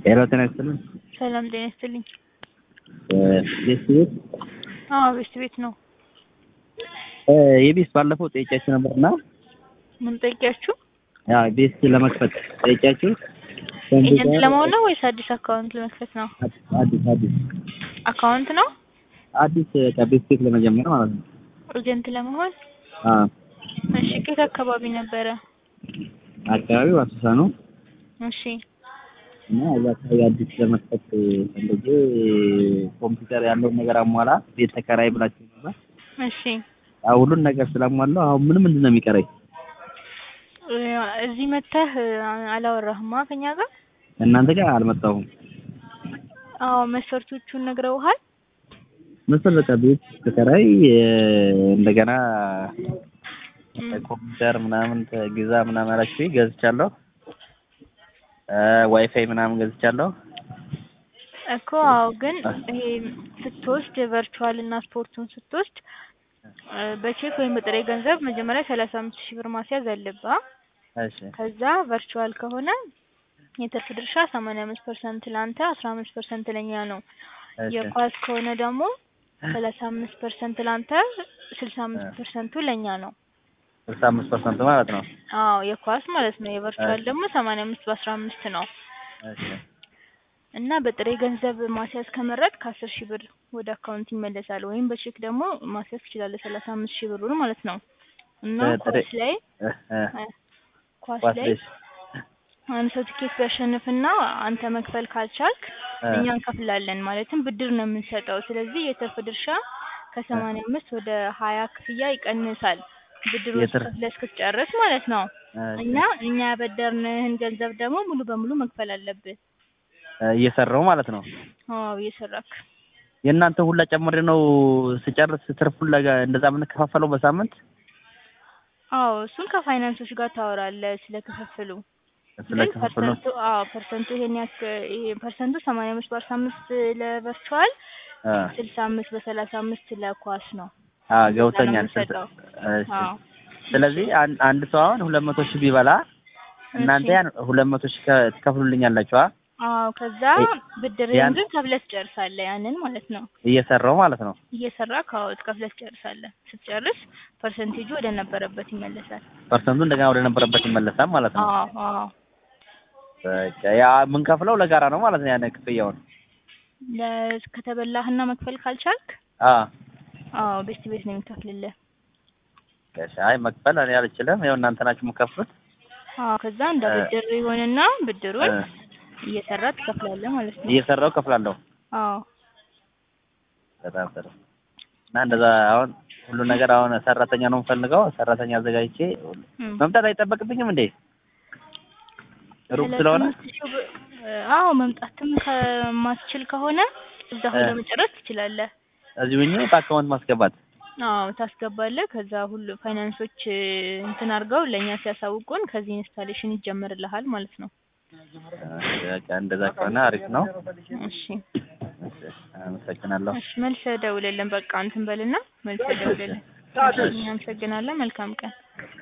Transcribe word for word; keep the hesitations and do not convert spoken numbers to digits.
ሄሎ ጤና ይስጥልኝ። ሰላም ጤና ይስጥልኝ። ቤት ቤት አዎ ቤት ቤት ነው። የቤት ባለፈው ጠይቄያችሁ ነበርና ምን ጠይቄያችሁ? ያ ቤት ለመክፈት ጠይቄያችሁ ኤጀንት ለመሆን ነው ወይስ አዲስ አካውንት ለመክፈት ነው? አዲስ አዲስ አካውንት ነው? አዲስ ቤት ቤት ለመጀመር ማለት ነው። ኤጀንት ለመሆን? አዎ። እሺ ከየት አካባቢ ነበረ? አካባቢው አሶሳ ነው። እሺ እና እዛ አካባቢ አዲስ ለመክፈት ፈልጌ ኮምፒውተር ያለውን ነገር አሟላ ቤት ተከራይ ብላችሁ ነበር። እሺ አሁን ሁሉን ነገር ስላሟላው አሁን ምን ምንድን ነው የሚቀረኝ? እዚህ መተህ አላወራህማ ከኛ ጋር? እናንተ ጋር አልመጣሁም። አዎ መስፈርቶቹን ነግረውሃል? መስፈርት በቃ ቤት ተከራይ እንደገና ኮምፒውተር ምናምን ተግዛ ምናምን አላችሁ ገዝቻለሁ። ዋይፋይ ምናምን ገዝቻለሁ እኮ። አዎ ግን ይሄ ስትወስድ ቨርቹዋል እና ስፖርቱን ስትወስድ በቼክ ወይም በጥሬ ገንዘብ መጀመሪያ ሰላሳ አምስት ሺህ ብር ማስያዝ አለብህ። እሺ ከዛ ቨርቹዋል ከሆነ የትርፍ ድርሻ ሰማንያ አምስት ፐርሰንት ላንተ አስራ አምስት ፐርሰንት ለኛ ነው። የኳስ ከሆነ ደግሞ ሰላሳ አምስት ፐርሰንት ላንተ ስልሳ አምስት ፐርሰንት ለኛ ነው። ስልሳ አምስት ፐርሰንት ማለት ነው? አዎ የኳስ ማለት ነው። የቨርቹዋል ደግሞ ሰማንያ አምስት በአስራ አምስት ነው። እሺ እና በጥሬ ገንዘብ ማስያዝ ከመረጥ ከአስር ሺህ ብር ወደ አካውንት ይመለሳል። ወይም በቼክ ደግሞ ማስያዝ ትችላለህ ሰላሳ አምስት ሺህ ብሩን ማለት ነው። እና ኳስ ላይ ኳስ ላይ አንተ ትኬት ቢያሸንፍና አንተ መክፈል ካልቻልክ እኛ እንከፍላለን። ማለትም ብድር ነው የምንሰጠው። ስለዚህ የትርፍ ድርሻ ከሰማንያ አምስት ወደ ሀያ ክፍያ ይቀንሳል። ብድሩ ከፍለህ እስክትጨርስ ማለት ነው። እና እኛ ያበደርንህን ገንዘብ ደግሞ ሙሉ በሙሉ መክፈል አለብህ። እየሰራው ማለት ነው? አዎ እየሰራክ። የእናንተ ሁላ ጨምሬ ነው ስጨርስ ትርፉን ለጋ እንደዛ ምን ከፋፈለው በሳምንት? አዎ እሱን ከፋይናንሶች ጋር ታወራለህ ስለከፈሉ። ስለከፈሉ አዎ ፐርሰንቱ ይሄን ያክ ይሄ ፐርሰንቱ ሰማንያ አምስት በአስራ አምስት ለቨርቹዋል ስልሳ አምስት በሰላሳ አምስት ለኳስ ነው። አዎ ገብቶኛል። እሺ ስለዚህ አንድ ሰው አሁን ሁለት መቶ ሺህ ቢበላ እናንተ ያን ሁለት መቶ ሺህ ትከፍሉልኛላችሁ? አዎ ከዛ ብድርህን ግን ከፍለህ ትጨርሳለህ ያንን ማለት ነው። እየሰራው ማለት ነው? እየሰራህ አዎ ከፍለህ ትጨርሳለህ። ስትጨርስ ፐርሰንቴጁ ወደ ነበረበት ይመለሳል። ፐርሰንቱ እንደገና ወደ ነበረበት ይመለሳል ማለት ነው? አዎ አዎ። በቃ ያ ምን ከፍለው ለጋራ ነው ማለት ነው ያን ክፍያውን? ለከተበላህና መክፈል ካልቻልክ አዎ አዎ ቤት ቤት ነው የሚከፍልልህ። እሺ አይ መክፈል እኔ አልችልም። ያው እናንተ ናችሁ የምትከፍሉት? አዎ ከዛ እንደ ብድር ይሆንና ብድሩን እየሰራ ትከፍላለህ ማለት ነው። እየሰራው ከፍላለሁ? አዎ በጣም ጥሩ። እና እንደዛ አሁን ሁሉ ነገር አሁን ሰራተኛ ነው የምፈልገው። ሰራተኛ አዘጋጅቼ መምጣት አይጠበቅብኝም እንዴ? ሩቅ ስለሆነ? አዎ መምጣትም ከማስችል ከሆነ እዛው ለመጨረስ ትችላለህ። እዚሁ ሆኜ በአካውንት ማስገባት? አዎ ታስገባለህ። ከዛ ሁሉ ፋይናንሶች እንትን አድርገው ለኛ ሲያሳውቁን ከዚህ ኢንስታሌሽን ይጀምርልሃል ማለት ነው። በቃ እንደዛ ከሆነ አሪፍ ነው። እሺ አመሰግናለሁ። እሺ መልሰህ ደውልልን። በቃ እንትን በልና መልሰህ ደውልልን። እናመሰግናለን። መልካም ቀን።